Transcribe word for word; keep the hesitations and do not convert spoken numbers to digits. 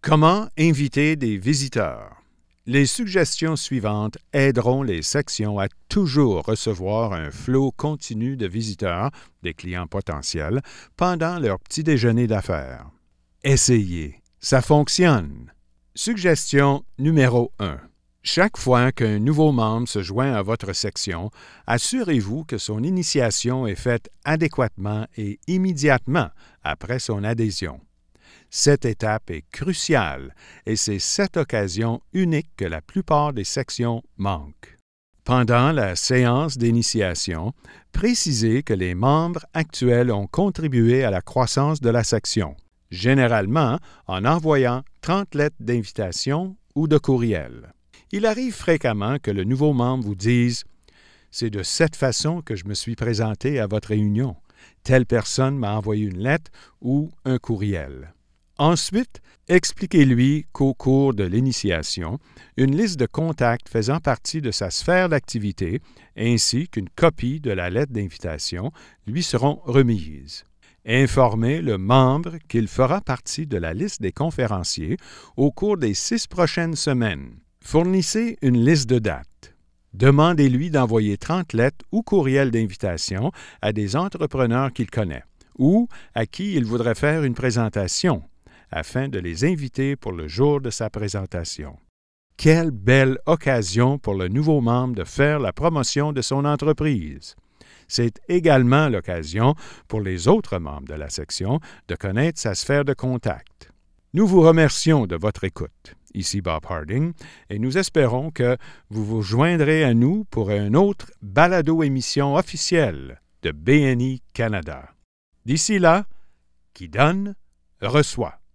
Comment inviter des visiteurs? Les suggestions suivantes aideront les sections à toujours recevoir un flot continu de visiteurs, des clients potentiels, pendant leur petit déjeuner d'affaires. Essayez, ça fonctionne. Suggestion numéro un. Chaque fois qu'un nouveau membre se joint à votre section, assurez-vous que son initiation est faite adéquatement et immédiatement après son adhésion. Cette étape est cruciale et c'est cette occasion unique que la plupart des sections manquent. Pendant la séance d'initiation, précisez que les membres actuels ont contribué à la croissance de la section, généralement en envoyant trente lettres d'invitation ou de courriel. Il arrive fréquemment que le nouveau membre vous dise « C'est de cette façon que je me suis présenté à votre réunion. Telle personne m'a envoyé une lettre ou un courriel. » Ensuite, expliquez-lui qu'au cours de l'initiation, une liste de contacts faisant partie de sa sphère d'activité ainsi qu'une copie de la lettre d'invitation lui seront remises. Informez le membre qu'il fera partie de la liste des conférenciers au cours des six prochaines semaines. Fournissez une liste de dates. Demandez-lui d'envoyer trente lettres ou courriels d'invitation à des entrepreneurs qu'il connaît ou à qui il voudrait faire une présentation, afin de les inviter pour le jour de sa présentation. Quelle belle occasion pour le nouveau membre de faire la promotion de son entreprise! C'est également l'occasion pour les autres membres de la section de connaître sa sphère de contact. Nous vous remercions de votre écoute. Ici Bob Harding, et nous espérons que vous vous joindrez à nous pour une autre balado-émission officielle de B N I Canada. D'ici là, qui donne, reçoit.